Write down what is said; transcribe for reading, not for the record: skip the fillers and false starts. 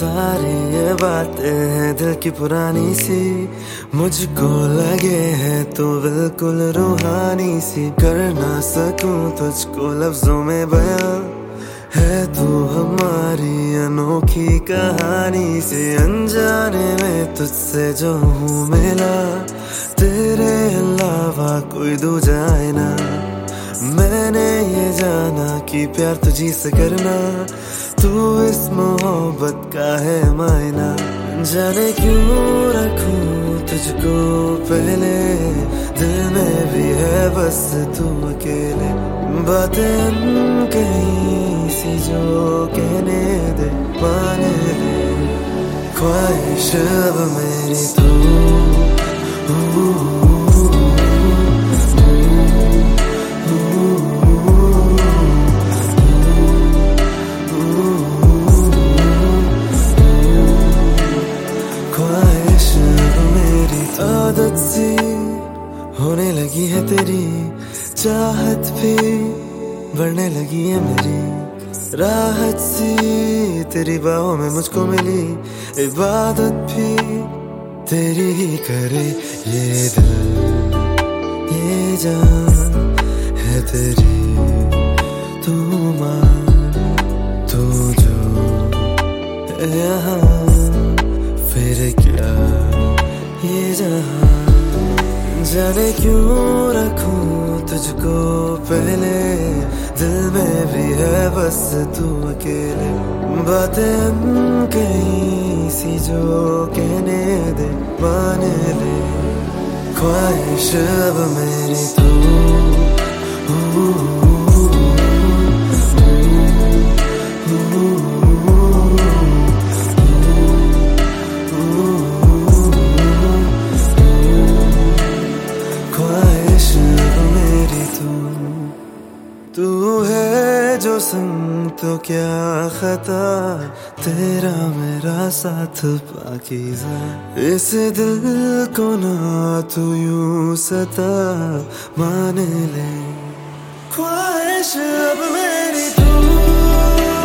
सारी ये बातें हैं दिल की पुरानी सी, मुझको लगे है तो बिल्कुल रूहानी सी। कर ना सकूं तुझको लफ्जों में बयां, है तू हमारी अनोखी कहानी से। अनजाने में तुझसे जो हूँ मिला, तेरे अलावा कोई दूजा है ना। मैंने ये जाना कि प्यार तुझी से करना, तू इस मोहब्बत का है मायना। जाने क्यों रखूं तुझको पहले, दिल में भी है बस तू अकेले। बातें कहीं सी जो कहने दे माने ले, ख्वाहिश अब मेरी तू। ख्वाहिश अब मेरी आदत सी होने लगी है तेरी, चाहत भी बढ़ने लगी है मेरी। राहत सी तेरी बाहों में मुझको मिली, इबादत भी तेरी ही करे। ये दिल ये जान है तेरी, तू मान तू जो है यहाँ, फिर क्या ये जहां। जाने क्यों रखूं तुझको पहले, दिल में भी है बस तू अकेले। बातें कहीं सी जो कहने दे माने ले, ख्वाहिश अब मेरी तू। ख्वाहिश अब मेरी तू है जो संग तो क्या खता, तेरा मेरा साथ पाकीज़ा। इस दिल को ना तू यूं सता, मान ले ख्वाहिश अब मेरी तू।